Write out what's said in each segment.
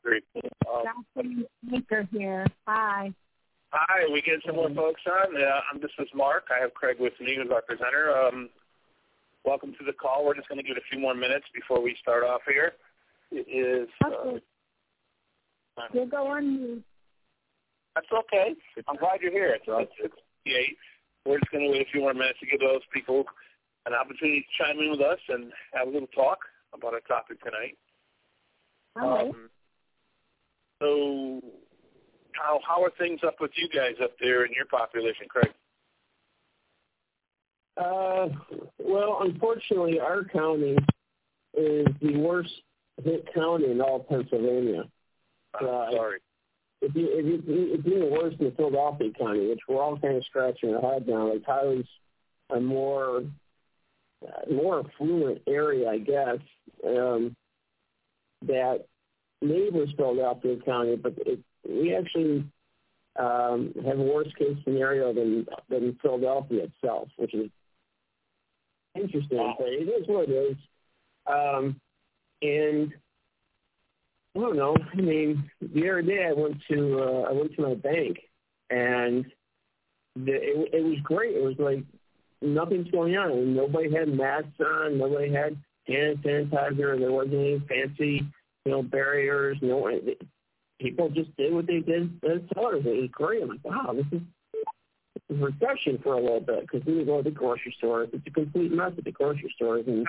Great. Jocelyn Maker here. Hi. Hi, we get some more folks on. This is Mark. I have Craig with me as our presenter. Welcome to the call. We're just going to give it a few more minutes before we start off here. It is... Okay. You'll go on mute. That's okay. I'm glad you're here. It's 6:58. We're just going to wait a few more minutes to give those people an opportunity to chime in with us and have a little talk about our topic tonight. All right. So how are things up with you guys up there in your population, Craig? Well, unfortunately, our county is the worst hit county in all of Pennsylvania. Sorry. It's even worse than Philadelphia County, which we're all kind of scratching our head now. Like Tyler's a more affluent area, I guess, that neighbors Philadelphia County, but we actually have a worse case scenario than Philadelphia itself, which is interesting. Wow. But it is what it is. And I don't know. I mean, the other day I went to my bank, and it was great. It was like nothing's going on. I mean, nobody had masks on. Nobody had hand sanitizer. There wasn't any fancy, barriers. People just did what they did as tellers. It was great. I'm like, wow, this is refreshing for a little bit, because we would go to the grocery stores. It's a complete mess at the grocery stores, and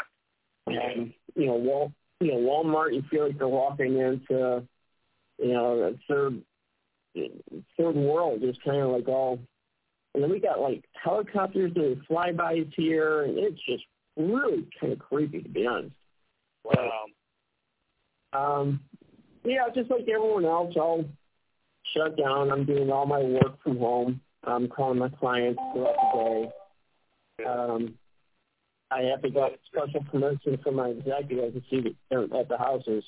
Walmart, you feel like they're walking into, a third world, just kind of like all. And then we got like helicopters doing flybys here, and it's just really kind of creepy, to be honest. Wow. Just like everyone else, I'll shut down. I'm doing all my work from home. I'm calling my clients throughout the day. I have to get special permission from my executive to see at the houses.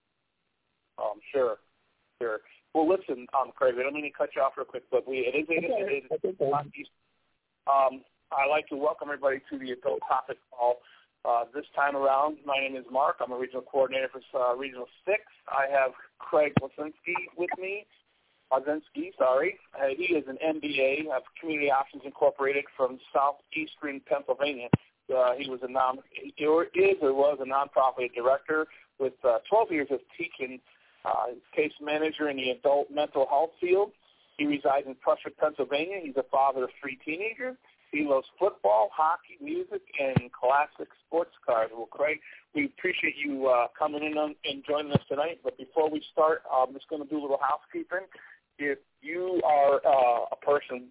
Sure. Well, listen, Craig, I don't mean to cut you off real quick, but it is I'd like to welcome everybody to the Adult Topic Call. This time around, my name is Mark. I'm a regional coordinator for Regional 6. I have Craig Wazinski with me. He is an MBA of Community Options Incorporated from southeastern Pennsylvania. He was a nonprofit director with 12 years of teaching, case manager in the adult mental health field. He resides in Prussia, Pennsylvania. He's a father of 3 teenagers. He loves football, hockey, music, and classic sports cars. Well, Craig, we appreciate you coming in and joining us tonight. But before we start, I'm just going to do a little housekeeping. If you are a person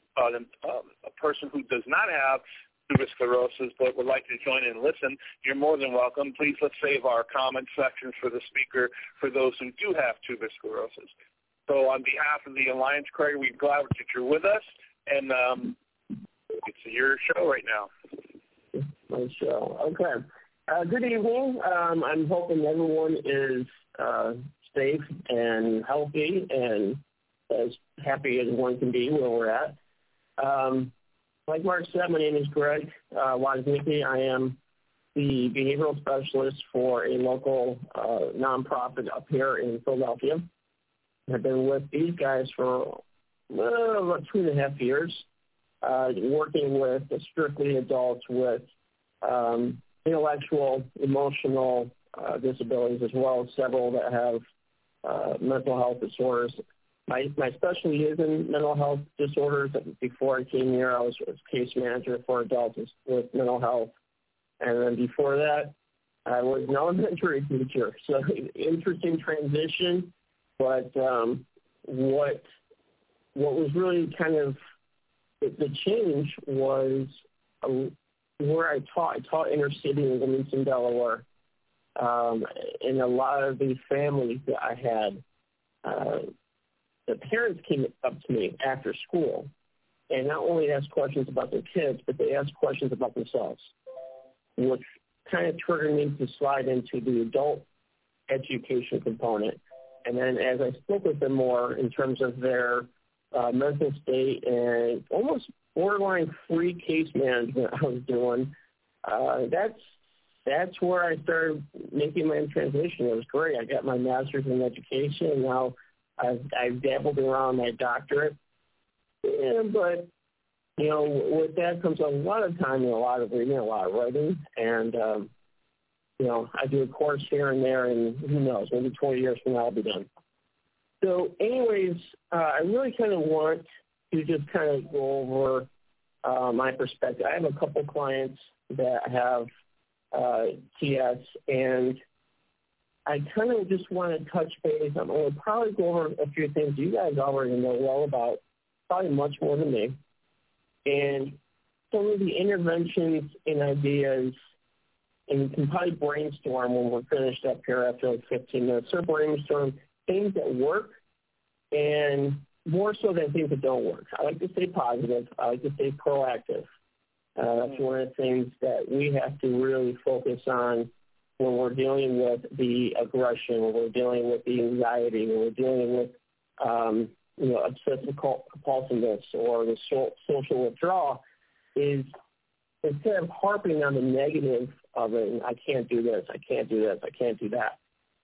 who does not have tuberous sclerosis but would like to join in and listen, you're more than welcome. Please let's save our comment section for the speaker for those who do have tuberous sclerosis. So on behalf of the Alliance, Craig, we're glad that you're with us, and it's your show right now. My show. Okay. Good evening. I'm hoping everyone is safe and healthy and as happy as one can be where we're at. Like Mark said, my name is Greg Wazinski. I am the behavioral specialist for a local nonprofit up here in Philadelphia. I've been with these guys for about 2.5 years, working with strictly adults with intellectual, emotional disabilities, as well as several that have mental health disorders. My specialty is in mental health disorders. Before I came here, I was case manager for adults with mental health. And then before that, I was an elementary teacher. So interesting transition. But what was really kind of the change was where I taught. I taught inner city in Wilmington, Delaware. And a lot of the families that I had, the parents came up to me after school and not only asked questions about their kids, but they asked questions about themselves, which kind of triggered me to slide into the adult education component. And then as I spoke with them more in terms of their mental state and almost borderline free case management I was doing, that's that's where I started making my transition. It was great. I got my master's in education, and now I've dabbled around my doctorate. But, with that comes a lot of time and a lot of reading, a lot of writing. And, I do a course here and there, and who knows, maybe 20 years from now I'll be done. So anyways, I really kind of want to just kind of go over my perspective. I have a couple clients that have TS, and I kind of just want to touch base. I'm going to probably go over a few things you guys already know well about, probably much more than me, and some of the interventions and ideas, and we can probably brainstorm when we're finished up here after like 15 minutes, or brainstorm things that work and more so than things that don't work. I like to stay positive. I like to stay proactive. That's one of the things that we have to really focus on when we're dealing with the aggression, when we're dealing with the anxiety, when we're dealing with, obsessive compulsiveness or the social withdrawal, is instead of harping on the negative of it, I can't do this, I can't do this, I can't do that.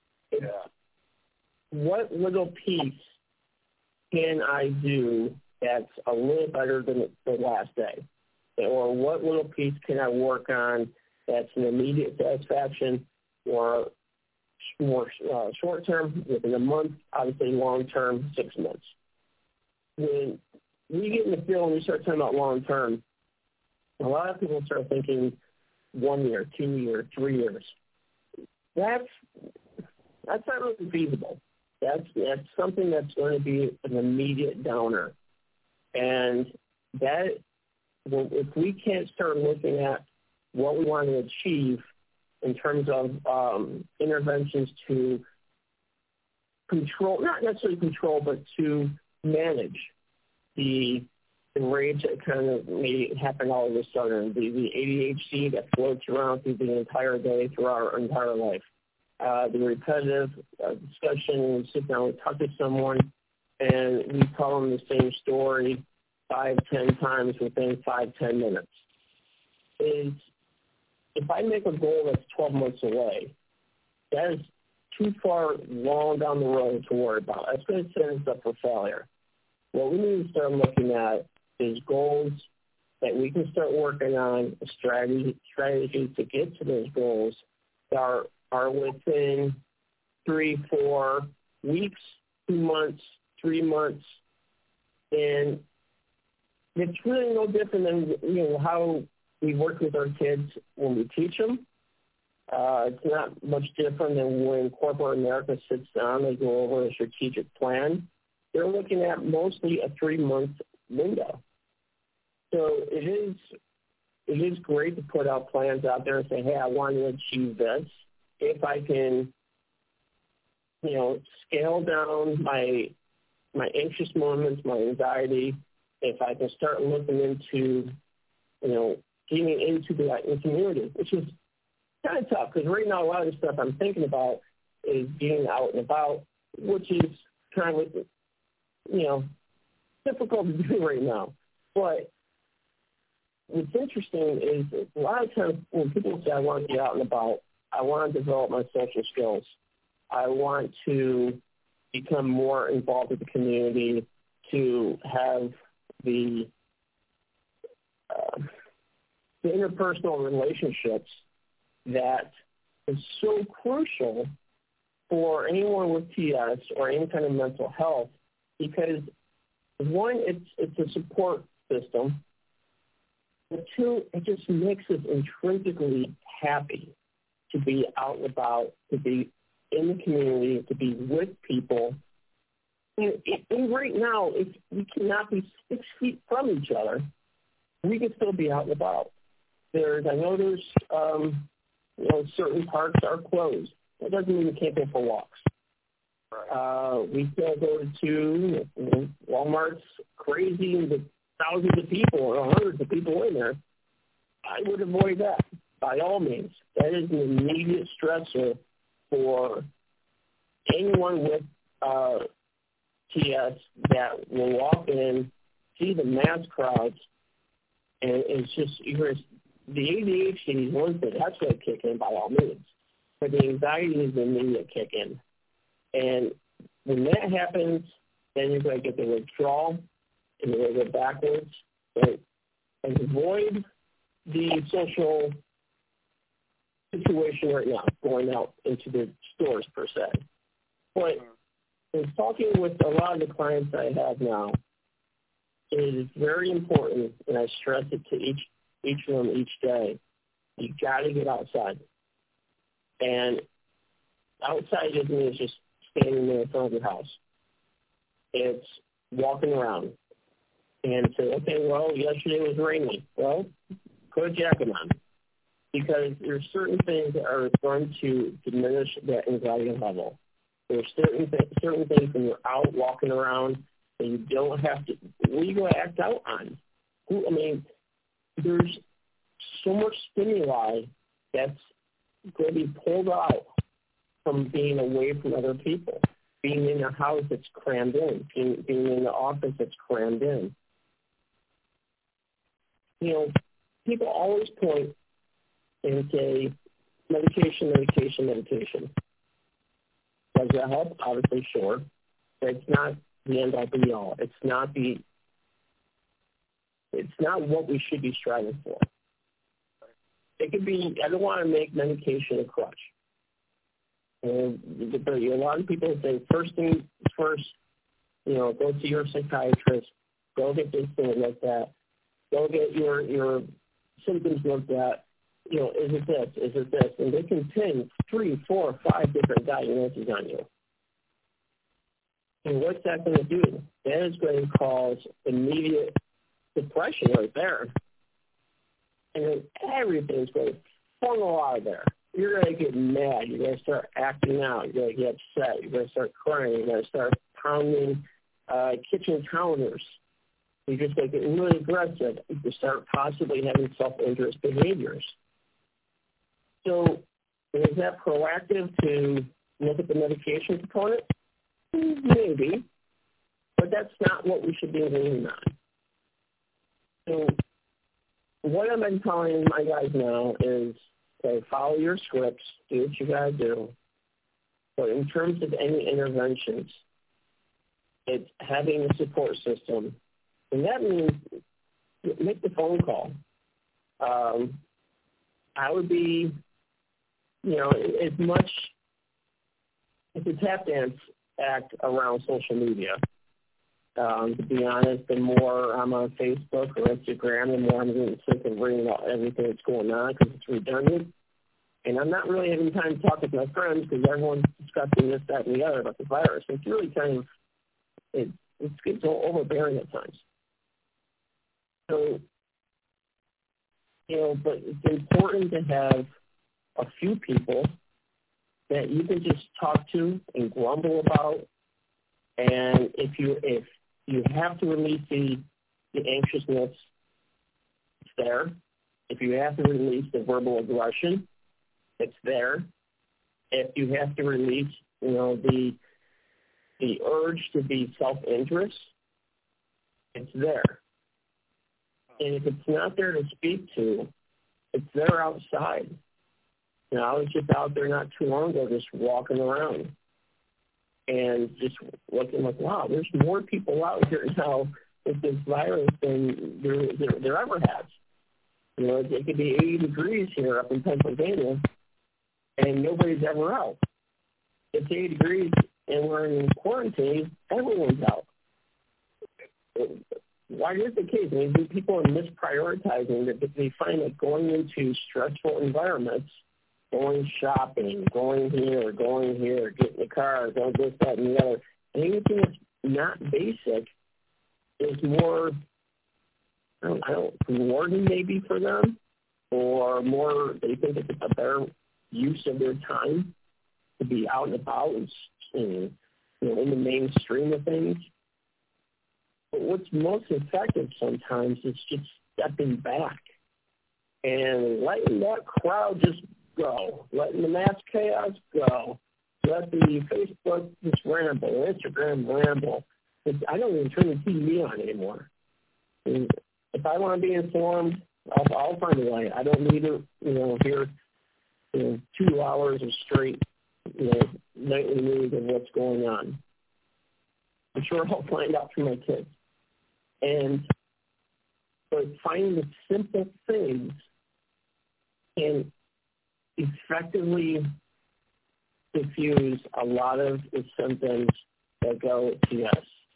What little piece can I do that's a little better than the last day? Or what little piece can I work on that's an immediate satisfaction, or more short-term, within a month, obviously long-term, 6 months. When we get in the field and we start talking about long-term, a lot of people start thinking 1 year, 2 years, 3 years. That's not really feasible. That's something that's going to be an immediate downer. And that, if we can't start looking at what we want to achieve in terms of interventions to control, not necessarily control, but to manage the rage that kind of may happen all of a sudden, the ADHD that floats around through the entire day, through our entire life, the repetitive discussion, we sit down, we talk to someone, and we tell them the same story 5-10 times within 5-10 minutes. Is if I make a goal that's 12 months away, that is too far long down the road to worry about. That's going to set us up for failure. What we need to start looking at is goals that we can start working on, strategies to get to those goals that are within 3-4 weeks, 2 months, 3 months, and it's really no different than how we work with our kids when we teach them. It's not much different than when corporate America sits down, they go over a strategic plan. They're looking at mostly a 3-month window. So it is great to put out plans out there and say, hey, I want to achieve this. If I can, scale down my anxious moments, my anxiety, if I can start looking into, getting into the community, which is kind of tough because right now a lot of the stuff I'm thinking about is getting out and about, which is kind of, difficult to do right now. But what's interesting is a lot of times when people say, I want to get out and about, I want to develop my social skills, I want to become more involved with the community, to have the interpersonal relationships that is so crucial for anyone with TS or any kind of mental health, because one, it's a support system, but two, it just makes us intrinsically happy to be out and about, to be in the community, to be with people. And right now, if we cannot be 6 feet from each other, we can still be out and about. I know there's certain parks are closed. That doesn't mean we can't go for walks. Right. We still go to Walmart's crazy with thousands of people or hundreds of people in there. I would avoid that by all means. That is an immediate stressor for anyone with TS that will walk in, see the mass crowds, and it's just the ADHD is one thing. That's going to kick in by all means. But the anxiety is the immediate kick in. And when that happens, then you're going to get the withdrawal, and you're going to go backwards. And avoid the social situation right now, going out into the stores per se. But in talking with a lot of the clients I have now, it is very important, and I stress it to each of them each day, you got to get outside. And outside doesn't mean it's just standing there in front of your house. It's walking around and say, okay, well, yesterday was rainy. Well, put a jacket on, because there's certain things that are going to diminish that anxiety level. There's certain things when you're out walking around that you don't have to, what are you going to act out on? I mean, there's so much stimuli that's going to be pulled out from being away from other people, being in a house that's crammed in, being in the office that's crammed in. You know, people always point and say, medication. Does that help? Obviously, sure. But it's not the end all be all. It's not what we should be striving for. It could be, I don't want to make medication a crutch. But a lot of people say, first thing first, go to your psychiatrist, go get this thing looked at, go get your symptoms looked at. Is it this? Is it this? And they can pin 3, 4, 5 different diagnoses on you. And what's that going to do? That is going to cause immediate depression right there. And then everything's going to funnel out of there. You're going to get mad. You're going to start acting out. You're going to get upset. You're going to start crying. You're going to start pounding kitchen counters. You're just going to get really aggressive. You start possibly having self-injurious behaviors. So is that proactive to look at the medication component? Maybe. But that's not what we should be leaning on. So what I've been telling my guys now is, okay, follow your scripts, do what you got to do. But in terms of any interventions, it's having a support system. And that means make the phone call. I would be, as much, it's a tap dance act around social media. To be honest, the more I'm on Facebook or Instagram, the more I'm getting sick of reading about everything that's going on because it's redundant. And I'm not really having time to talk with my friends because everyone's discussing this, that, and the other about the virus. It's really kind of, it gets overbearing at times. So, but it's important to have a few people that you can just talk to and grumble about. And if you have to release the anxiousness, it's there. If you have to release the verbal aggression, it's there. If you have to release, the urge to be self-injurious, it's there. And if it's not there to speak to, it's there outside. I was just out there not too long ago just walking around and just looking like, wow, there's more people out here now with this virus than there ever has. It could be 80 degrees here up in Pennsylvania, and nobody's ever out. It's 80 degrees, and we're in quarantine, everyone's out. Why is the case? I mean, people are misprioritizing that they find that going into stressful environments, going shopping, going here, getting in the car, going this, that, and the other, anything that's not basic is more, rewarding maybe for them, or more, they think it's a better use of their time to be out and about and in the mainstream of things. But what's most effective sometimes is just stepping back and letting that crowd just go, letting the mass chaos go, let the Facebook just ramble, Instagram ramble. I don't even turn the TV on anymore. And if I want to be informed, I'll find a way. I don't need to, hear 2 hours of straight, nightly news of what's going on. I'm sure I'll find out for my kids. But finding the simple things can effectively diffuse a lot of the symptoms that go with TS.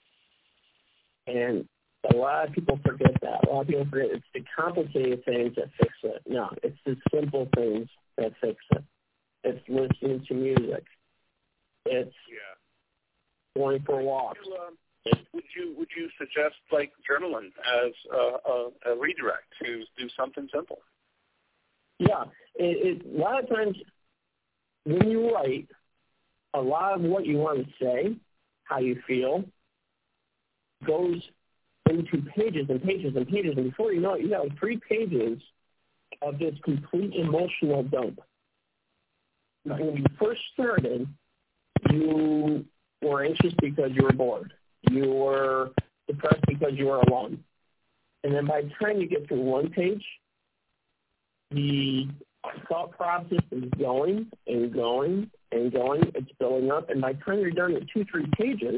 And a lot of people forget that. A lot of people forget it's the complicated things that fix it. No, it's the simple things that fix it. It's listening to music. It's going for walks. Would you suggest like journaling as a redirect to do something simple? Yeah, a lot of times when you write, a lot of what you want to say, how you feel, goes into pages and pages and pages, and before you know it, you have 3 pages of this complete emotional dump. When you first started, you were anxious because you were bored. You were depressed because you were alone. And then by the time you get through 1 page, the thought process is going and going and going. It's building up. And by the time you're done with 2-3 pages,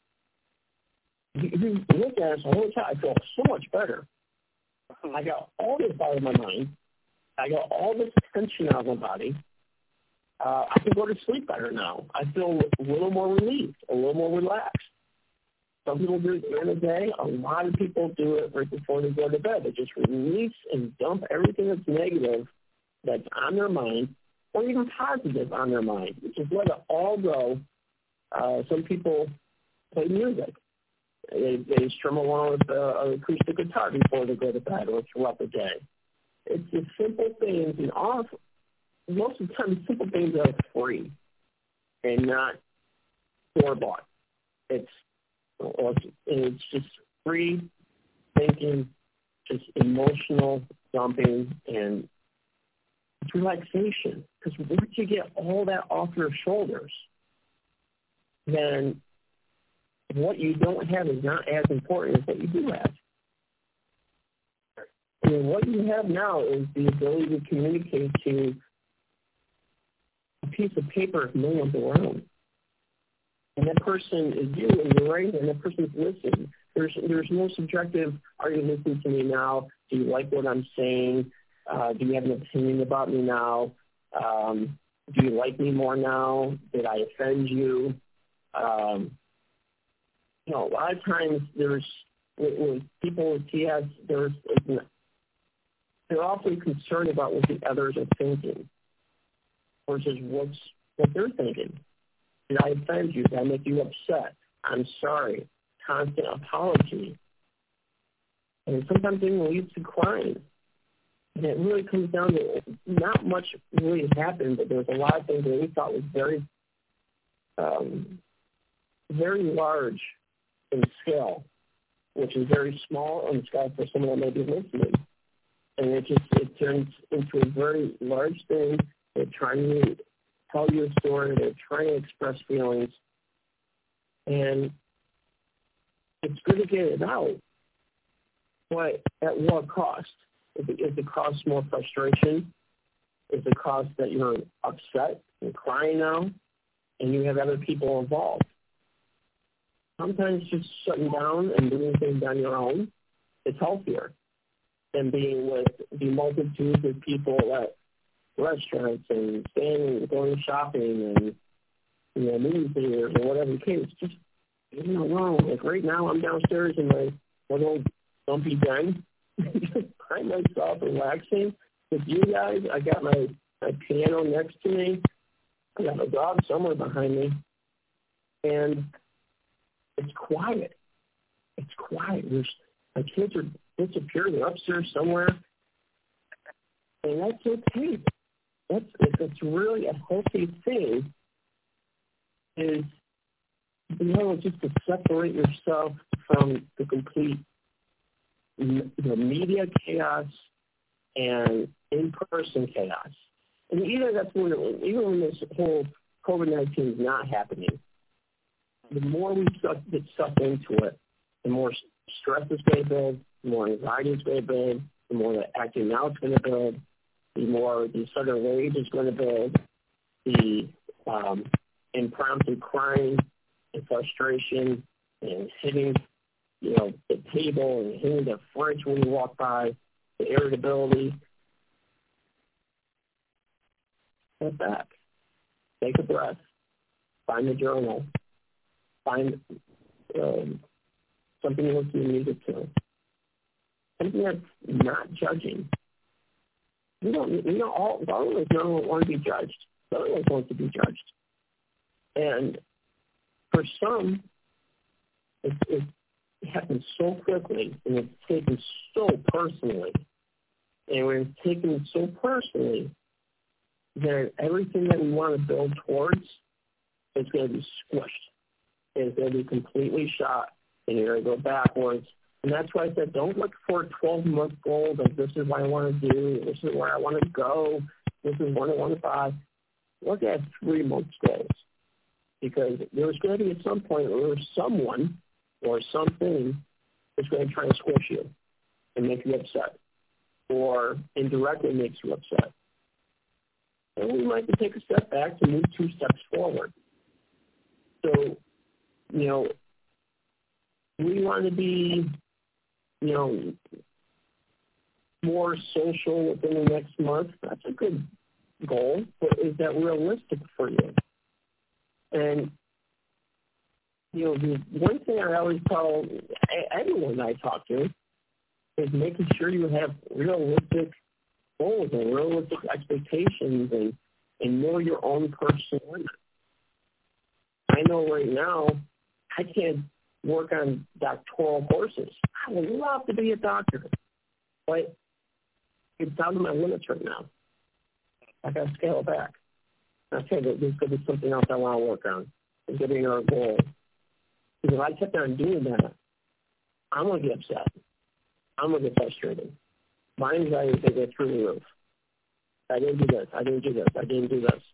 you look at it and say, holy cow, I feel so much better. I got all this out of my mind. I got all this tension out of my body. I can go to sleep better now. I feel a little more relieved, a little more relaxed. Some people do it during the day. A lot of people do it right before they go to bed. They just release and dump everything that's negative that's on their mind, or even positive on their mind. Just let it all go. Some people play music. They strum along with an acoustic guitar before they go to bed or throughout the day. It's the simple things, and most of the time, simple things are free and not store-bought. It's just free thinking, just emotional dumping, and it's relaxation. Because once you get all that off your shoulders, then what you don't have is not as important as what you do have. And what you have now is the ability to communicate to a piece of paper if no one's around. And that person is you, and you're right, and that person's listening. There's no subjective, are you listening to me now? Do you like what I'm saying? Do you have an opinion about me now? Do you like me more now? Did I offend you? A lot of times with people with TS, they're often concerned about what the others are thinking versus what they're thinking. Did I offend you? Did I make you upset? I'm sorry. Constant apology. And sometimes it even leads to crying. And it really comes down to not much really happened, but there's a lot of things that we thought was very, very large in scale, which is very small on the scale for someone that may be listening. And it turns into a very large thing. They're trying to tell you a story. They're trying to express feelings. And it's good to get it out. But at what cost? If it costs more frustration, if it costs that you're upset and crying now, and you have other people involved. Sometimes just shutting down and doing things on your own is healthier than being with the multitudes of people at restaurants and staying and going shopping and movie theaters or whatever the case. Just leave me alone. Like right now, I'm downstairs in my little dumpy den, just by myself, relaxing with you guys. I got my piano next to me. I got my dog somewhere behind me, and it's quiet. It's quiet. My kids are disappearing. They're upstairs somewhere, and that's okay. It's really a healthy thing. Is just to separate yourself from the complete media chaos and in-person chaos. And even when this whole COVID-19 is not happening, the more we get sucked into it, the more stress is going to build, the more anxiety is going to build, the more the acting out's going to build, the more the sudden rage is going to build, the impromptu crying and frustration and hitting, the table and hitting the fridge when you walk by, the irritability. Step back. Take a breath. Find a journal. Find something you listen to music to. Something that's not judging. All of us don't want to be judged. None of us want to be judged. And for some, it happens so quickly, and it's taken so personally. And when it's taken so personally, then everything that we want to build towards is going to be squished. It's going to be completely shot, and you're going to go backwards. And that's why I said don't look for a 12-month goal of this is what I want to do, this is where I want to go, this is what I want to buy. Look at 3-month goals. Because there's going to be at some point where someone or something is going to try and squish you and make you upset, or indirectly makes you upset. And we might have to take a step back to move 2 steps forward. So, we want to be, more social within the next month. That's a good goal, but is that realistic for you? And, the one thing I always tell everyone I talk to is making sure you have realistic goals and realistic expectations and know your own personal limits. I know right now I can't work on doctoral courses. I would love to be a doctor, but it's down to my limits right now. I got to scale it back. I said that there's going to be something else I want to work on. There's going to be another goal. Because if I kept on doing that, I'm going to get upset. I'm going to get frustrated. My anxiety is going to go through the roof. I didn't do this. I didn't do this. I didn't do this.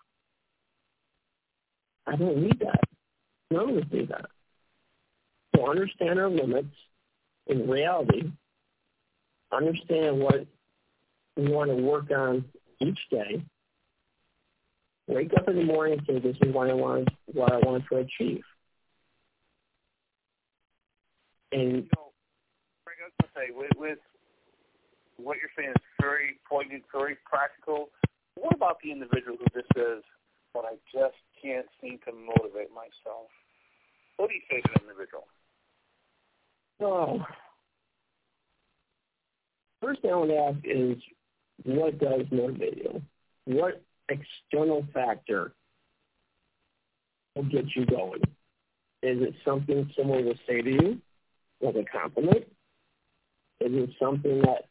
I don't need that. None of us need that. So understand our limits in reality. Understand what we want to work on each day. Wake up in the morning and say, this is what I want to achieve. And Frank, I was going to say, with what you're saying is very poignant, very practical. What about the individual who just says, but I just can't seem to motivate myself? What do you say to that individual? First thing I want to ask is, what does motivate you? What external factor will get you going? Is it something someone will say to you, like a compliment? Is it something that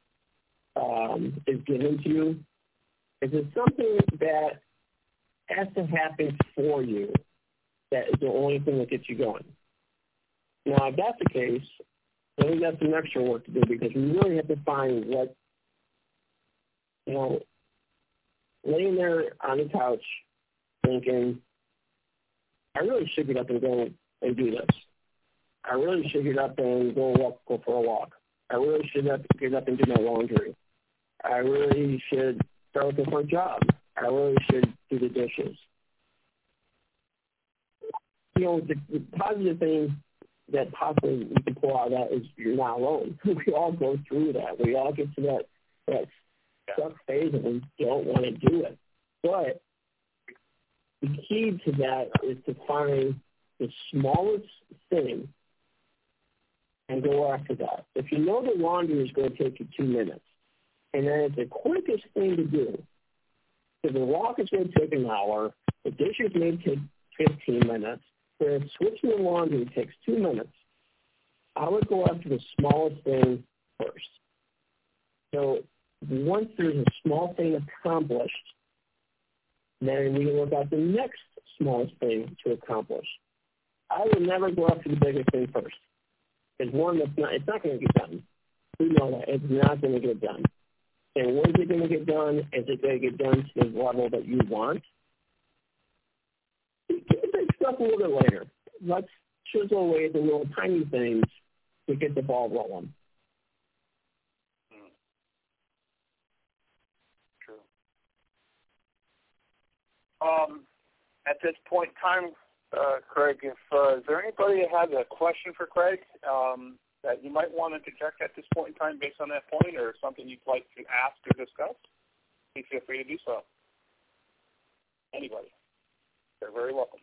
is given to you? Is it something that has to happen for you that is the only thing that gets you going? Now, if that's the case, then we've got some extra work to do, because we really have to find what, laying there on the couch thinking, I really should get up and go and do this. I really should get up and go for a walk. I really should get up and do my laundry. I really should start looking for a job. I really should do the dishes. The positive thing that possibly you can pull out of that is you're not alone. We all go through that. We all get to that stuck phase and we don't want to do it. But the key to that is to find the smallest thing and go after that. If you know the laundry is going to take you 2 minutes, and then it's the quickest thing to do, so the walk is going to take an hour, the dishes may take 15 minutes, whereas switching the laundry takes 2 minutes, I would go after the smallest thing first. So once there's a small thing accomplished, then we can look at the next smallest thing to accomplish. I would never go after the biggest thing first. It's not going to get done. We know that. It's not going to get done. And when is it going to get done? Is it going to get done to the level that you want? Take stuff a little bit later. Let's chisel away the little tiny things to get the ball rolling. At this point in time, Craig, if is there anybody that has a question for Craig that you might want to interject at this point in time based on that point, or something you'd like to ask or discuss, please feel free to do so. Anybody. They're very welcome.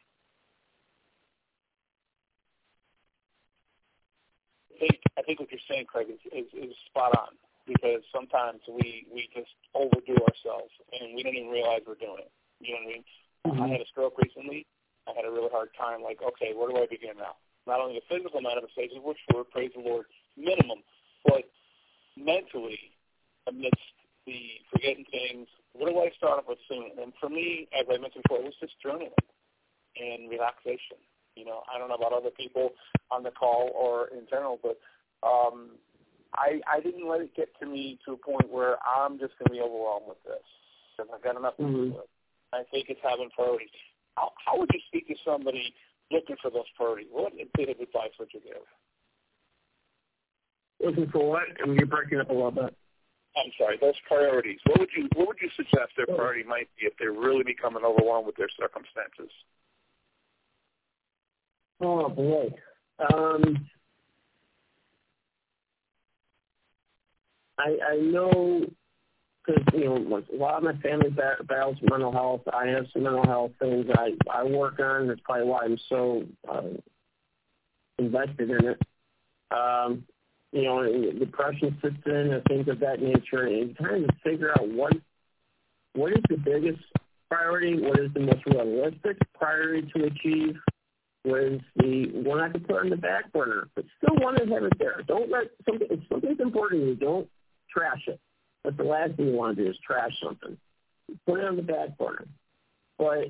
I think what you're saying, Craig, is spot on, because sometimes we just overdo ourselves and we don't even realize we're doing it. You know what I mean? Mm-hmm. I had a stroke recently. I had a really hard time, like, okay, where do I begin now? Not only the physical manifestations, which were, praise the Lord, minimum, but mentally, amidst the forgetting things, what do I start off with soon? And for me, as I mentioned before, it was just journaling and relaxation. You know, I don't know about other people on the call or in general, but I didn't let it get to me to a point where I'm just going to be overwhelmed with this because I've got enough to do with it. I think it's having priorities. How would you speak to somebody looking for those priorities? What bit of advice would you give? Looking for what? I mean, you're breaking up a little bit. I'm sorry, those priorities. What would you suggest their priority might be if they're really becoming overwhelmed with their circumstances? Oh, boy. I know, because, you know, a lot of my family battles mental health. I have some mental health things I work on. That's probably why I'm so invested in it. You know, depression sits in and things of that nature, and trying to figure out what is the biggest priority, what is the most realistic priority to achieve, what is the one I can put on the back burner, but still want to have it there. Don't let something, if something's important to you, don't trash it. That's the last thing you want to do is trash something. Put it on the back burner. But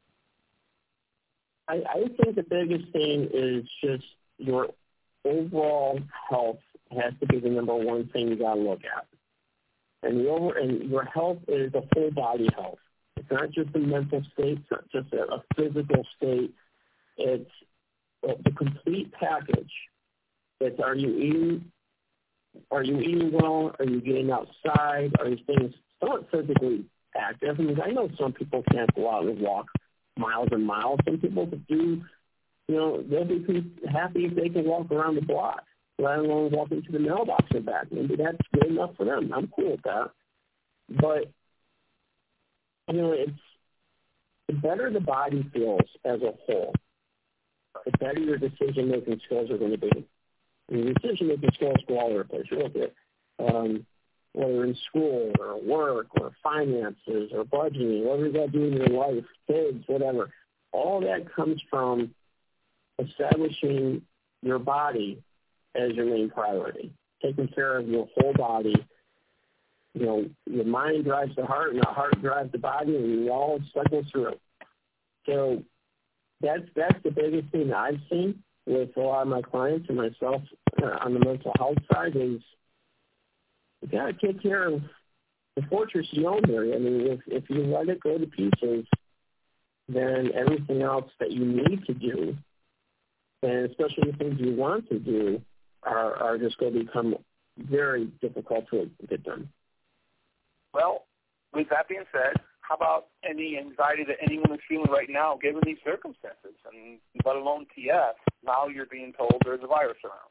I think the biggest thing is just your overall health has to be the number one thing you got to look at. And your health is a whole body health. It's not just a mental state. It's not just a physical state. It's the complete package. It's are you eating well? Are you getting outside? Are you staying somewhat physically active? I mean, I know some people can't go out and walk miles and miles. Some people do, you know, they'll be happy if they can walk around the block, let alone walk into the mailbox and back. Maybe that's good enough for them. I'm cool with that. But, you know, it's the better the body feels as a whole, the better your decision-making skills are going to be. Your decision-making skills go all over the place. You look at whether in school or work or finances or budgeting, whatever you got to do in your life, kids, whatever. All that comes from establishing your body as your main priority, taking care of your whole body. You know, your mind drives the heart, and the heart drives the body, and it all cycles through. So that's the biggest thing that I've seen with a lot of my clients and myself on the mental health side is you got to take care of the fortress you own here. I mean, if you let it go to pieces, then everything else that you need to do, and especially the things you want to do, are just going to become very difficult to get done. Well, with that being said, how about any anxiety that anyone is feeling right now, given these circumstances, and let alone TF? Now you're being told there's a virus around.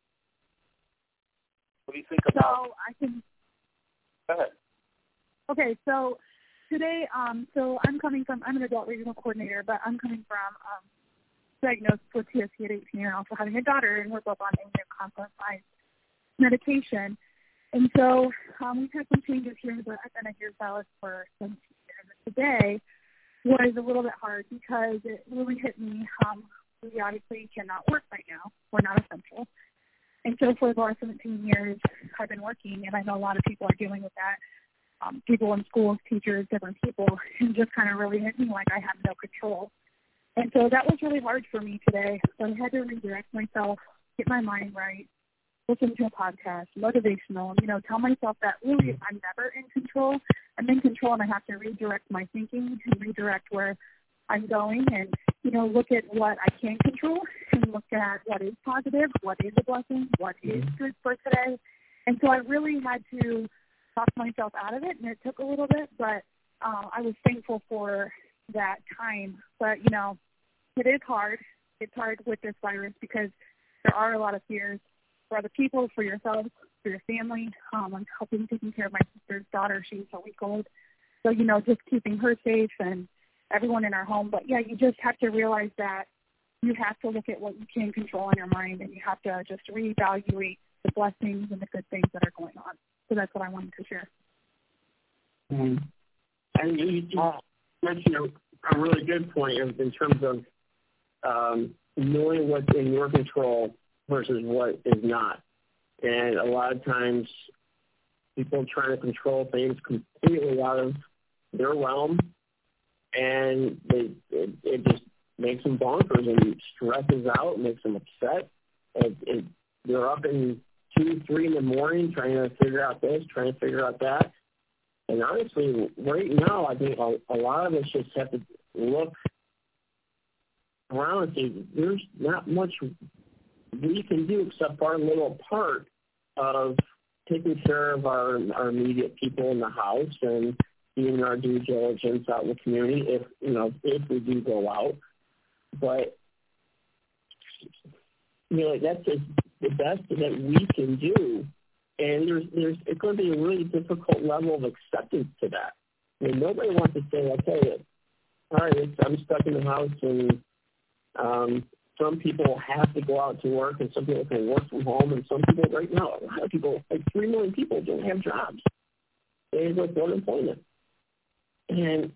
What do you think about? Go ahead. Okay, so today, I'm an adult regional coordinator, but I'm coming from diagnosed with TSC at 18 and also having a daughter, and we're both on immunocompromised medication. And so we've had some changes here, but I've been at your Dallas for 17 years. Today was a little bit hard because it really hit me. We obviously cannot work right now. We're not essential. And so for the last 17 years, I've been working, and I know a lot of people are dealing with that. People in schools, teachers, different people, and just kind of really hit me like I have no control. And so that was really hard for me today. So I had to redirect myself, get my mind right, listen to a podcast, motivational, tell myself that really I'm never in control. I'm in control, and I have to redirect my thinking and redirect where I'm going and, look at what I can control and look at what is positive, what is a blessing, what is good for today. And so I really had to talk myself out of it, and it took a little bit, but I was thankful for that time. But, it is hard. It's hard with this virus because there are a lot of fears for other people, for yourselves, for your family. I'm helping taking care of my sister's daughter. She's a week old. So, just keeping her safe and everyone in our home. But, yeah, you just have to realize that you have to look at what you can control in your mind, and you have to just reevaluate the blessings and the good things that are going on. So that's what I wanted to share. Mm-hmm. And you mentioned a really good point in terms of knowing what's in your control versus what is not. And a lot of times people trying to control things completely out of their realm, and it just makes them bonkers and stresses out, makes them upset. They're up in 2, 3 in the morning trying to figure out this, trying to figure out that. And honestly, right now, I think a lot of us just have to look around and say there's not much we can do except our little part of taking care of our immediate people in the house and doing our due diligence out in the community if we do go out. But, that's the best that we can do. And it's going to be a really difficult level of acceptance to that. I mean, nobody wants to say, okay, all right, I'm stuck in the house, and some people have to go out to work, and some people can work from home, and some people right now, a lot of people, like 3 million people, don't have jobs. They have unemployment. And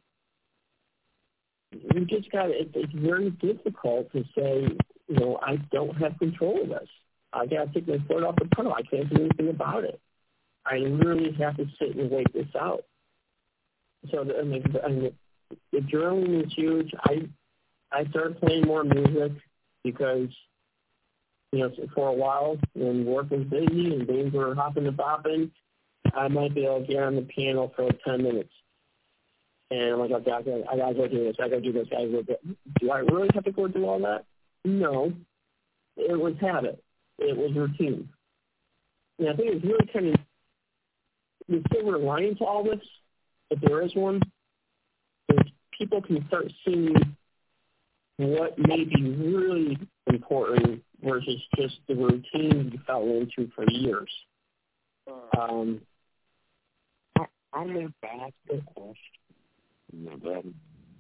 we just it's very difficult to say, I don't have control of this. I got to take my foot off the pedal. I can't do anything about it. I really have to sit and wait this out. So the journaling is huge. I started playing more music because, for a while when work was busy and things were hopping and bopping, I might be able to get on the piano for 10 minutes. And I'm like, okay, I got to go do this. I got to do this. Do I really have to go do all that? No. It was habit. It was routine. And I think it's really kind of the silver lining to all this, if there is one, is people can start seeing what may be really important versus just the routine you fell into for years. I need to ask a question.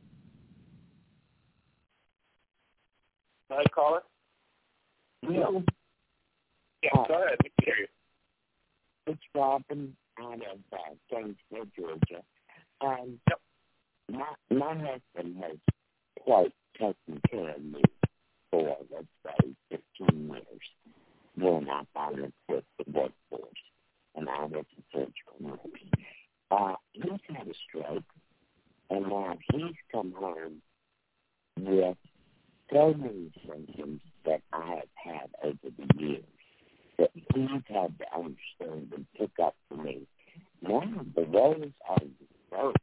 Hi, caller. Yeah. Yeah, go ahead. We can hear you. It's Robin out of Gainesville, Georgia. Yep. My husband has quite taken care of me for, let's say, 15 years when I finally quit the workforce and I was a surgical nurse. He's had a stroke, and now he's come home with so many symptoms that I have had over the years that he's had to understand and pick up for me. Now the roles are reversed,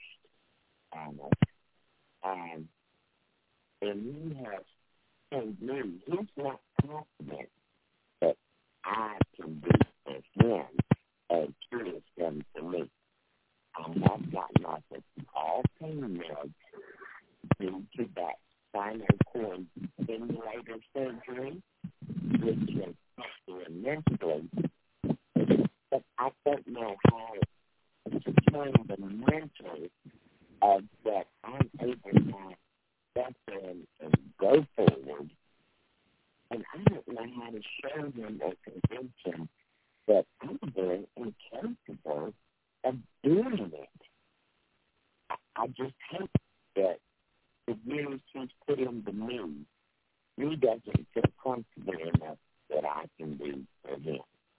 and he has told me he's not confident that I can be for him as he has done for me. I've gotten off of all pain meds due to that spinal cord stimulator surgery, which is immensely, but I don't know how to turn the mental of that I'm able to step in and go forward. And I don't know how to show him or convince him that I'm very incapable of doing it. I just hope that the years he's put into me, he doesn't feel comfortable enough that I can do for him.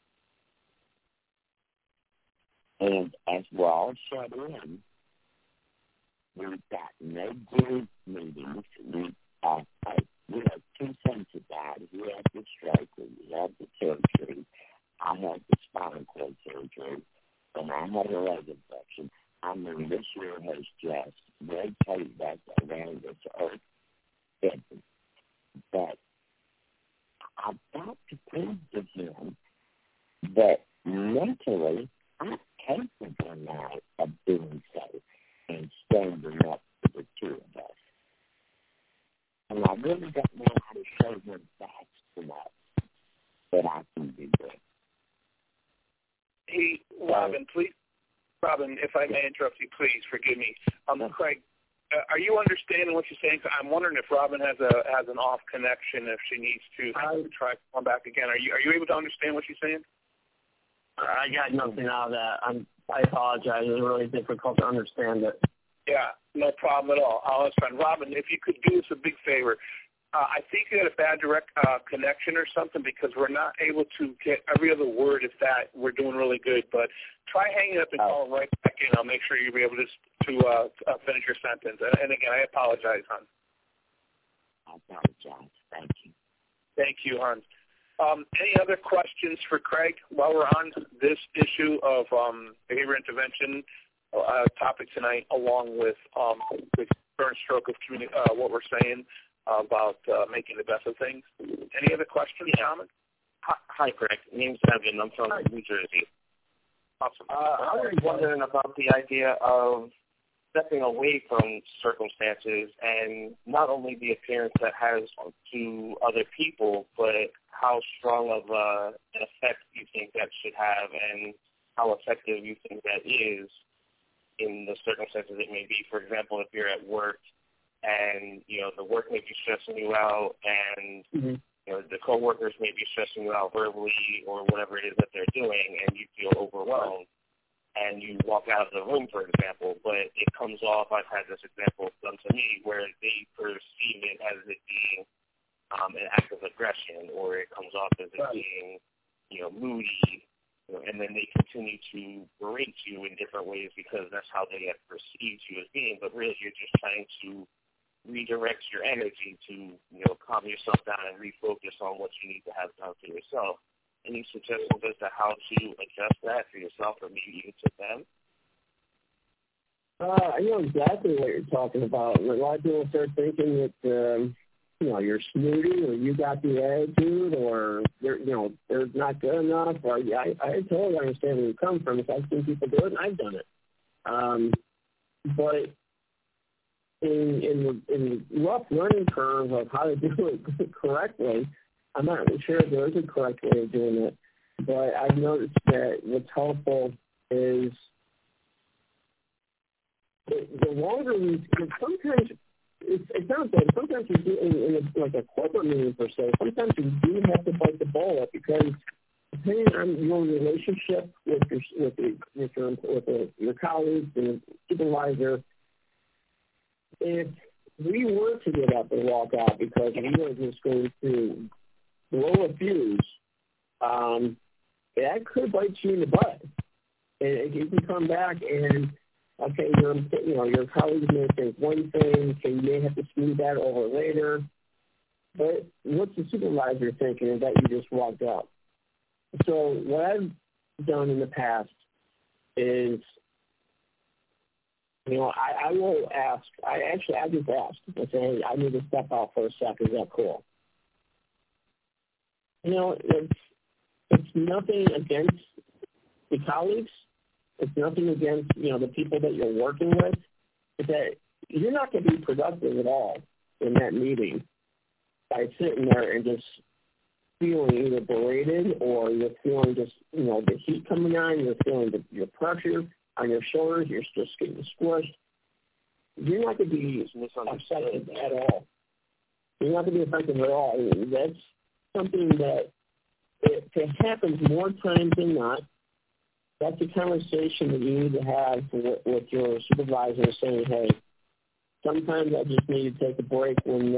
And as we're all shut in, we've got no group meetings. We have 2 sons that died. He had the stroke, we had the surgery. I had the spinal cord surgery, and I had a leg infection. I mean, this year has just rotated us around this earth. But I've got to prove to him that mentally I'm capable now of doing so and standing up for the two of us. And I really don't know how to show them that's enough that I can be good. Hey, Robin, please. Robin, if I may interrupt you, please forgive me. Craig, are you understanding what you're saying? I'm wondering if Robin has an off connection, if she needs to try to come back again. Are you able to understand what she's saying? I got nothing out of that. I apologize. It was really difficult to understand it. Yeah, no problem at all. That's fine. Robin, if you could do us a big favor, I think you had a bad direct connection or something, because we're not able to get every other word. If that, we're doing really good. But try hanging up and call right back in. I'll make sure you'll be able to finish your sentence. And again, I apologize, hon. I apologize. Thank you. Thank you, hon. Any other questions for Craig while we're on this issue of behavior intervention topic tonight, along with the current stroke of what we're saying about making the best of things? Any other questions, Shaman? Hi, Craig. Name's Evan. I'm from New Jersey. Awesome. I was wondering about the idea of stepping away from circumstances, and not only the appearance that has to other people, but how strong of an effect you think that should have, and how effective you think that is in the circumstances it may be. For example, if you're at work and, the work may be stressing you out, and the coworkers may be stressing you out verbally or whatever it is that they're doing, and you feel overwhelmed, and you walk out of the room, for example, but it comes off, I've had this example done to me, where they perceive it as it being an act of aggression, or it comes off as it being, moody, and then they continue to berate you in different ways because that's how they have perceived you as being, but really you're just trying to redirect your energy to, calm yourself down and refocus on what you need to have done for yourself. Any suggestions as to how to adjust that for yourself, or maybe even to them? I know exactly what you're talking about. A lot of people start thinking that, you're snooty, or you got the attitude, or they're not good enough. Or I totally understand where you come from. If I've seen people do it, and I've done it. But in the rough learning curve of how to do it correctly, I'm not sure if there is a correct way of doing it, but I've noticed that what's helpful is the longer sometimes it sounds like sometimes you do in a corporate meeting per se, sometimes you do have to bite the bullet, because depending on your relationship with your colleagues and supervisor, if we were to get up and walk out because we were just going to blow a fuse, that could bite you in the butt. And you can come back and, okay, your colleagues may think one thing, and you may have to smooth that over later. But what's the supervisor thinking that you just walked out? So what I've done in the past is, I will ask. I just ask. I say, hey, I need to step out for a second. Is that cool? It's nothing against the colleagues. It's nothing against, the people that you're working with. It's that you're not going to be productive at all in that meeting by sitting there and just feeling either berated, or you're feeling just, the heat coming on, you're feeling your pressure on your shoulders, you're just getting squished. You're not going to be effective at all. You're not going to be effective at all. That's something that it happens more times than not. That's a conversation that you need to have with your supervisor, saying, hey, sometimes I just need to take a break when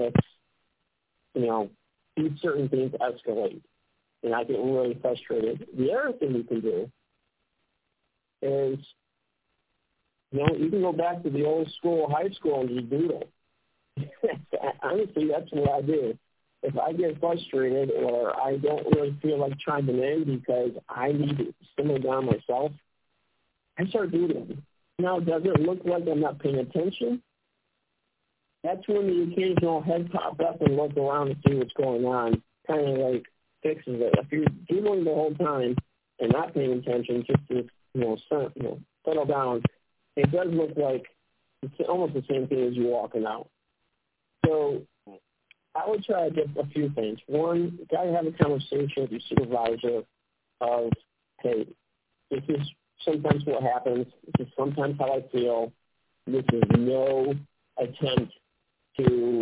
these certain things escalate, and I get really frustrated. The other thing you can do is, you can go back to the old school, high school, and just doodle. Honestly, that's what I do. If I get frustrated, or I don't really feel like chiming in because I need to simmer down myself, I start doodling. Now, does it look like I'm not paying attention? That's when the occasional head pops up and look around to see what's going on, kind of like fixes it. If you're doodling the whole time and not paying attention, just to settle down, it does look like It's almost the same thing as you walking out. So I would try to get a few things. One, you got to have a conversation with your supervisor of, hey, this is sometimes what happens. This is sometimes how I feel. This is no attempt to,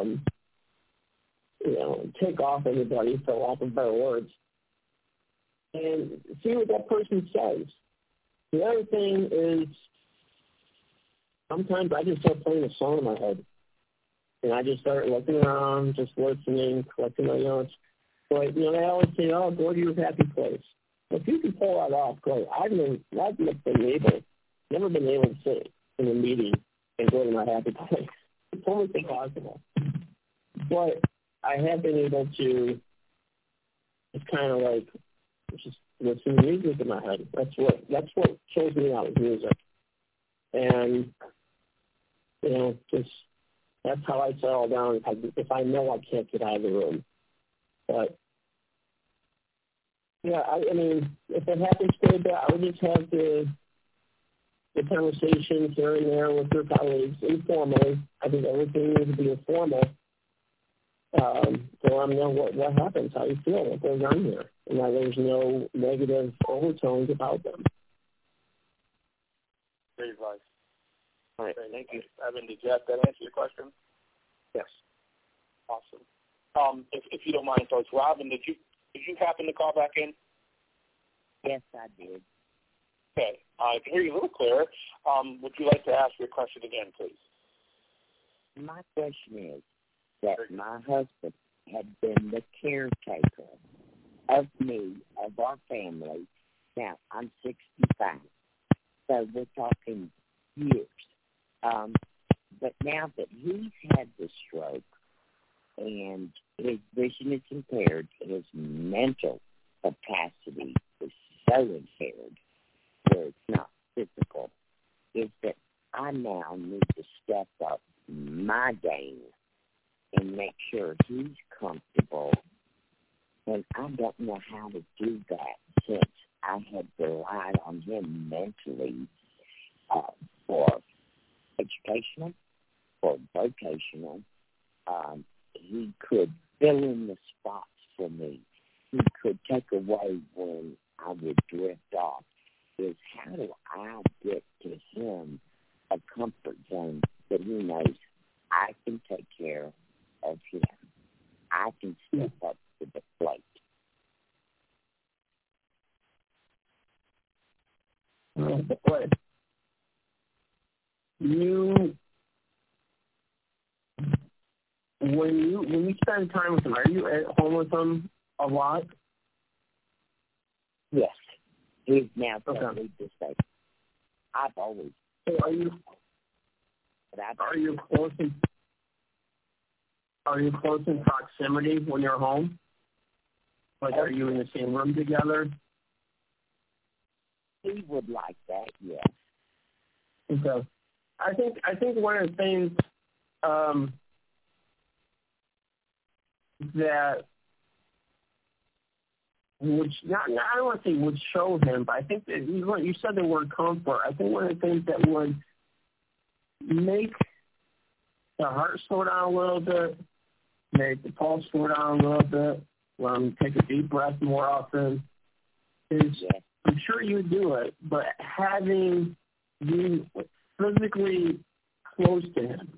take off anybody, for lack of better words, and see what that person says. The other thing is sometimes I just start playing a song in my head, and I just start looking around, just listening, collecting my notes. But, they always say, oh, go to your happy place. If you can pull that off, great. I've never been able to sit in a meeting and go to my happy place. It's almost impossible. But I have been able to, it's kind of like, just listen to music in my head. That's what shows me out with music. And, just that's how I settle down if I know I can't get out of the room. But, yeah, I mean, if it happens good, I would just have the conversations here and there with your colleagues informally. I think everything needs to be informal. So let them know what happens, how you feel, what goes on here, and that there's no negative overtones about them. Great advice. All right, thank you. Evan, did that answer your question? Yes. Awesome. If you don't mind, folks, Robin, did you happen to call back in? Yes, I did. Okay. I can hear you a little clearer. Would you like to ask your question again, please? My question is that my husband had been the caretaker of me, of our family. Now, I'm 65, so we're talking years. But now that he's had the stroke and his vision is impaired, his mental capacity is so impaired where it's not physical, is that I now need to step up my game and make sure he's comfortable. And I don't know how to do that since I had relied on him mentally for educational, for vocational. He could fill in the spots for me. He could take away when I would drift off. Is how do I get to him a comfort zone that he knows I can take care of him. I can step up to the plate. But when you spend time with him, are you at home with him a lot? Yes. He's now totally disabled. I've always. So are you close in proximity when you're home? Like, are you in the same room together? He would like that, yes. Okay. I think one of the things that which I don't want to say would show him, but I think that you said the word comfort. I think one of the things that would make the heart slow down a little bit, make the pulse slow down a little bit, take a deep breath more often, is I'm sure you do it, but having you physically close to him.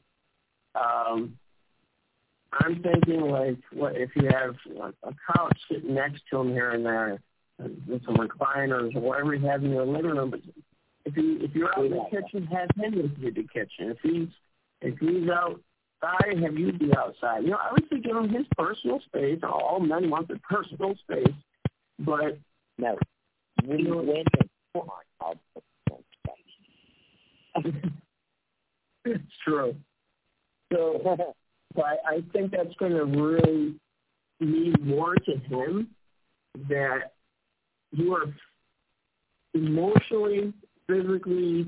I'm thinking, like, what if you have a couch sitting next to him here and there, with some recliners or whatever you have in your living room. But if you're out in the kitchen, have him with you in the kitchen. If he's outside, have you be outside. Obviously give him his personal space. All men want their personal space, but no, we women want our personal space. It's true. So. But I think that's going to really mean more to him that you are emotionally, physically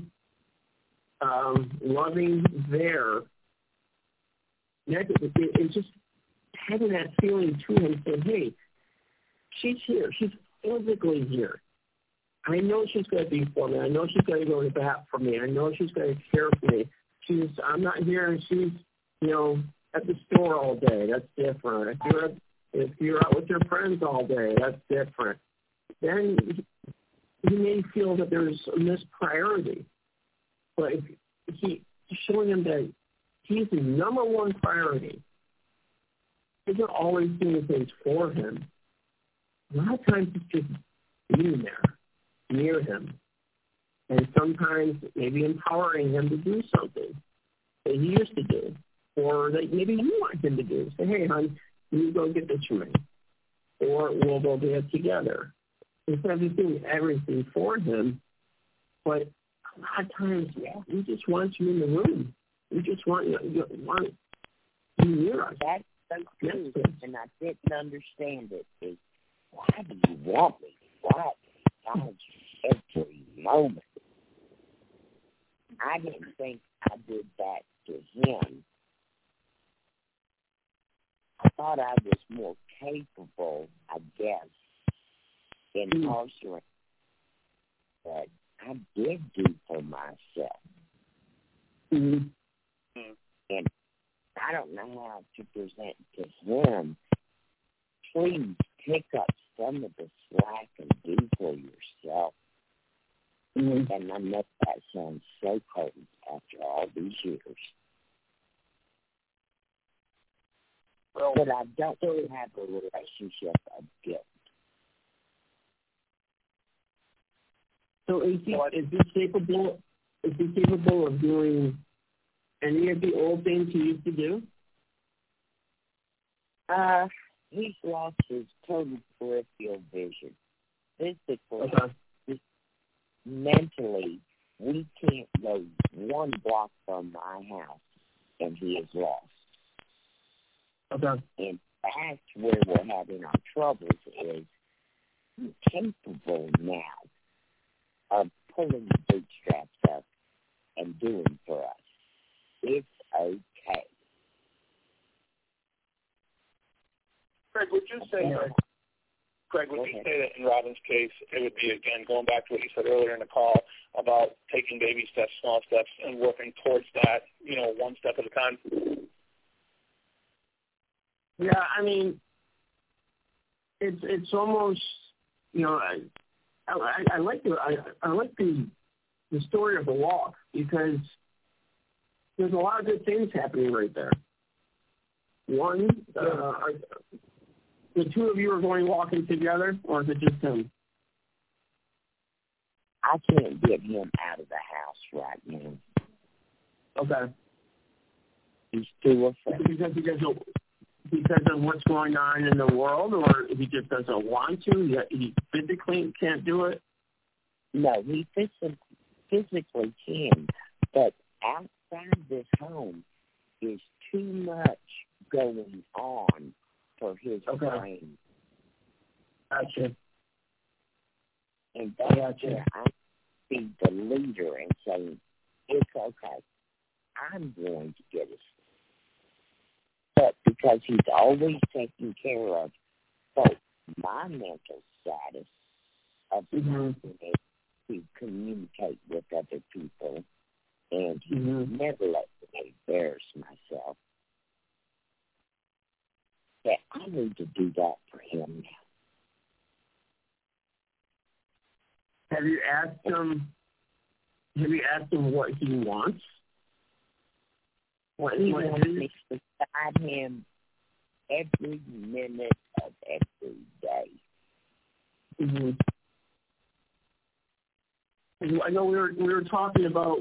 loving there. It's just having that feeling to him, saying, hey, she's here. She's physically here. I know she's going to be for me. I know she's going to go to bat for me. I know she's going to care for me. I'm not here and she's, at the store all day. That's different. If you're out with your friends all day, that's different. Then he may feel that there's a missed priority. But if showing him that he's the number one priority, isn't always doing things for him. A lot of times it's just being there, near him. And sometimes maybe empowering him to do something that he used to do. Or that maybe you want him to do. Say, hey, hon, you go get this for me. Or we'll go get it together. Instead of just doing everything for him. But a lot of times, we just want you in the room. We just want you near us. That's so true, and I didn't understand it. Is why do you want me? Why? Every moment. I didn't think I did that to him. I thought I was more capable, I guess, in fostering. But I did do for myself. Mm-hmm. And I don't know how to present to him. Please pick up some of the slack and do for yourself. Mm-hmm. And I know that sounds so cold after all these years. Well, but I don't really have a relationship of guilt. So is he capable of doing any of the old things he used to do? He's lost his total peripheral vision. Physically, mentally, we can't go one block from my house and he is lost. Okay. In fact, where we're having our troubles is he's capable now of pulling the bootstraps up and doing for us. It's okay. Craig, would you say that in Robin's case, it would be, again, going back to what you said earlier in the call about taking baby steps, small steps, and working towards that, one step at a time? Yeah, I mean, it's almost, I like the story of the walk because there's a lot of good things happening right there. One, the two of you are going walking together, or is it just him? I can't get him out of the house right now. Okay. He's too afraid. Because of what's going on in the world, or he just doesn't want to? He physically can't do it? No, he physically can, but outside this home is too much going on for his brain. Gotcha. And that's where I be the leader and saying, it's okay. I'm going to get us. But because he's always taking care of both my mental status of being able to communicate with other people, and he never let me embarrass myself, that I need to do that for him now. Have you asked him what he wants? What he wants me beside him every minute of every day. Mm-hmm. I know we were talking about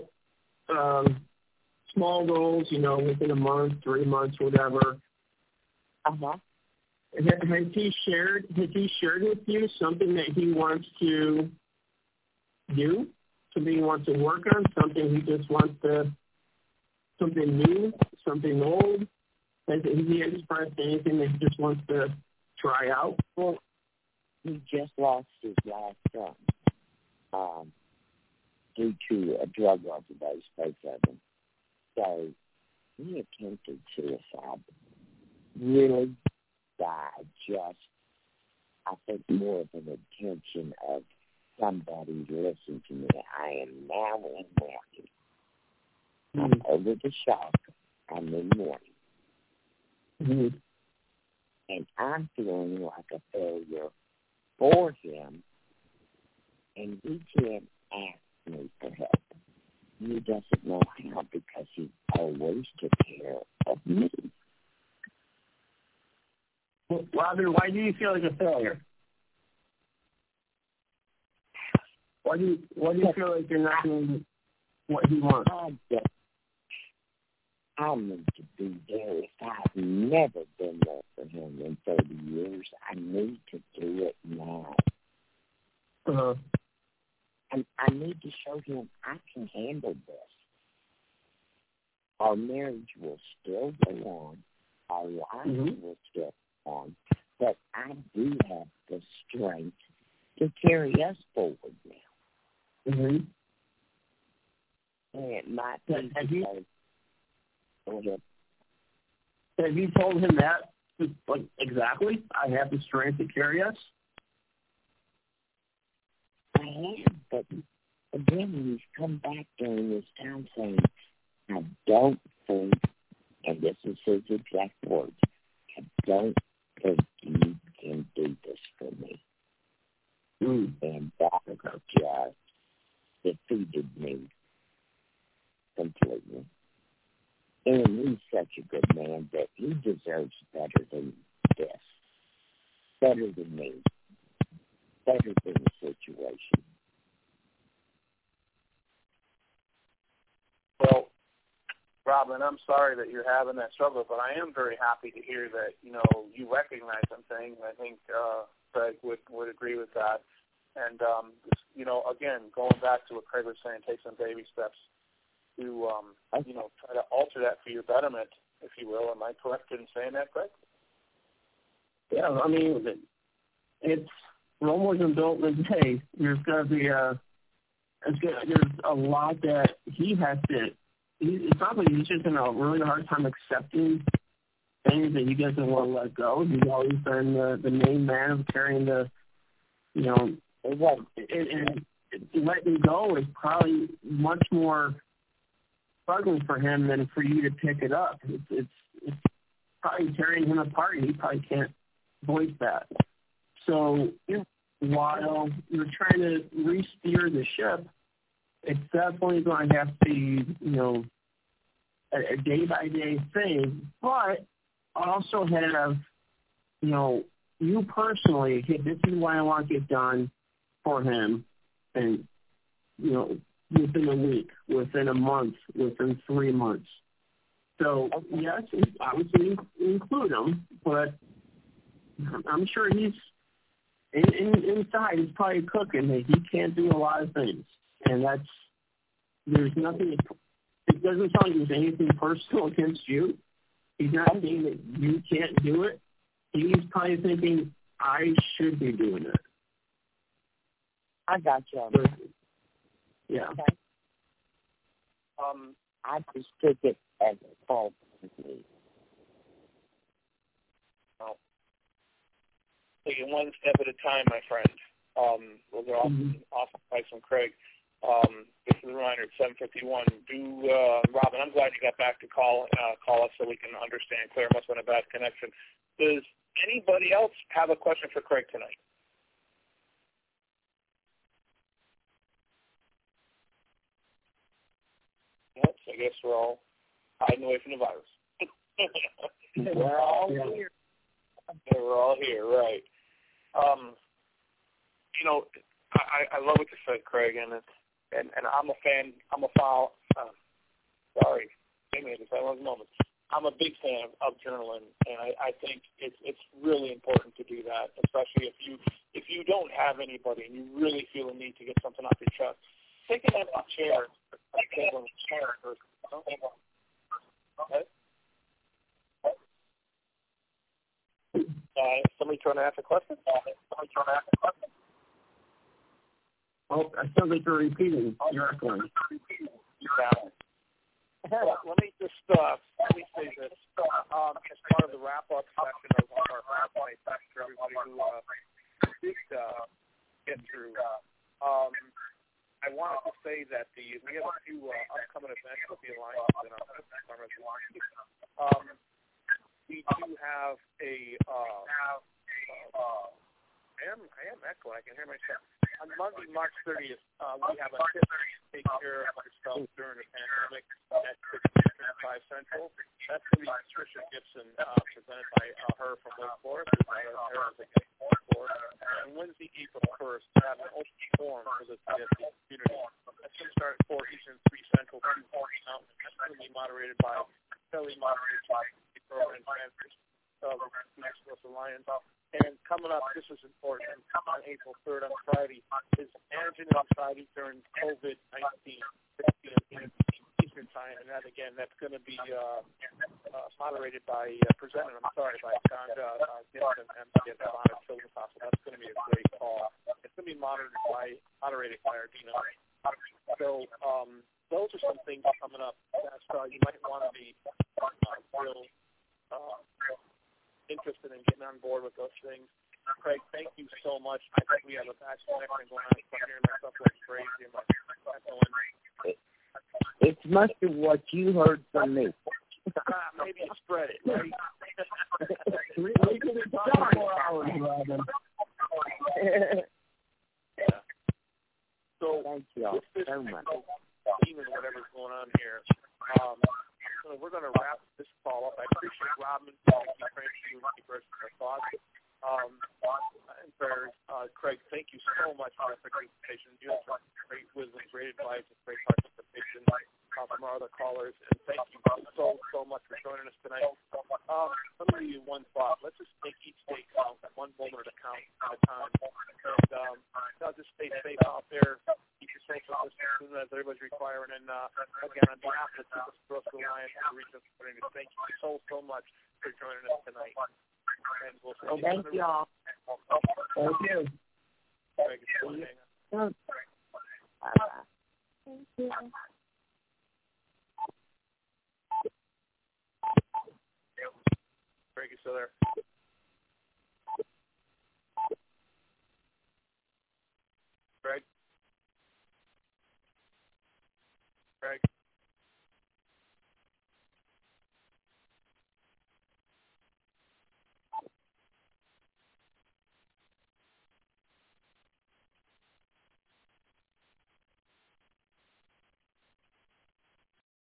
small goals, within a month, 3 months, whatever. Uh-huh. Has he shared with you something that he wants to do? Something he wants to work on? Something he just wants to, something new, something old? Has he expressed anything that he just wants to try out? Well, he just lost his last son due to a drug overdose, both of them. So he attempted suicide. Really died just, I think, more of an intention of somebody to listen to me. I am now in mourning. I'm over the shock on the morning. Mm-hmm. And I'm feeling like a failure for him, and he can't ask me for help. He doesn't know how because he always took care of me. Well, Robin, why do you feel like a failure? Why do you feel like you're not doing what he wants? I need to be there. If I've never been there for him in 30 years, I need to do it now. Uh-huh. And I need to show him I can handle this. Our marriage will still go on. Our lives will still go on. But I do have the strength to carry us forward now. Mm-hmm. And it might be because... Go ahead. Have you told him that, like, exactly? I have the strength to carry us? I have, but again, he's come back during this time saying, I don't think, and this is his exact words, I don't think you can do this for me. And that just defeated me completely. And he's such a good man that he deserves better than this, better than me, better than the situation. Well, Robin, I'm sorry that you're having that struggle, but I am very happy to hear that, you recognize something. I think Craig would agree with that. And, again, going back to what Craig was saying, take some baby steps to, try to alter that for your betterment, if you will. Am I correct in saying that, Craig? Yeah, I mean, it's Rome wasn't built in a day. There's got to be there's a lot that he has to. It's not like he's just in a really hard time accepting things that he doesn't want to let go. He's always been the main man of carrying the, and letting go is probably much more struggling for him than for you to pick it up. It's probably tearing him apart, and he probably can't voice that. So while you're trying to re-steer the ship, it's definitely going to have to be, a day-by-day thing. But also have, you personally, hey, this is what I want to get done for him, and, within a week, within a month, within 3 months. So, yes, obviously include him, but I'm sure he's inside. He's probably cooking that he can't do a lot of things, and there's nothing. It doesn't sound like there's anything personal against you. He's not saying that you can't do it. He's probably thinking I should be doing it. I got you. Yeah. Okay. I just took it as a fault with me. Well, taking one step at a time, my friend. Those are awesome advice from Craig. This is a reminder at 7:51. Robin, I'm glad you got back to call us so we can understand. Claire must have been a bad connection. Does anybody else have a question for Craig tonight? Yes, I guess we're all hiding away from the virus. We're all here. We're all here, right. I love what you said, Craig, and I'm a fan. Sorry, give me a silent moment. I'm a big fan of journaling, and I think it's really important to do that, especially if you don't have anybody and you really feel a need to get something off your chest. Take it out of the chair. Somebody trying to ask a question? Oh, I sound like you're repeating. You're echoing. Let me say this. As part of the wrap-up section of our wrap-up session for everybody who did get through, I wanted to say that we have a few upcoming events with the Alliance and our department. We do have I am echoing. I can hear myself. On Monday, March 30th, we have a tip to take care of yourself during the pandemic at 5 Central. That's going to be Tricia Gibson, presented by her from Wake Forest. And Wednesday, April 1st, we have an open forum for the community. That's going to start at 4 Eastern, 3 Central, 2 Mountain. That's going to be moderated by Kelly Moderated Program Transfers of the East Coast Alliance. And coming up, this is important, on April 3rd on Friday, is Antigen Society during COVID-19, 16 Eastern Time. And that, again, that's going to be moderated by, by Ganja Gibson, MD at the Bonner Children's Hospital. That's going to be a great call. It's going to be moderated by our Dina. So those are some things coming up that you might want to be real interested in getting on board with those things. Craig, thank you so much. I think we have a batch connection going on. I'm hearing myself like crazy. It's much of what you heard from me. Maybe you spread it, right? We could have done 4 hours, Robin. Yeah. So, thank you all so much. Even whatever's going on here, we're going to wrap this call up. I appreciate Robin and you for your thoughts and prayers. Craig, thank you so much for your participation. You have some great wisdom, great advice, and great participation from our other callers. And thank you so much for joining us tonight. Let me give you one thought. Let's just make each day count, one moment at a time. And just stay safe out there. Keep your social distancing as everybody's requiring. And again, on behalf of the Brooks Alliance and the Regional Community, thank you so much for joining us tonight. And we'll see Thank you all. Thank you. Greg, Bye-bye. Thank you. Greg, you still there? Greg?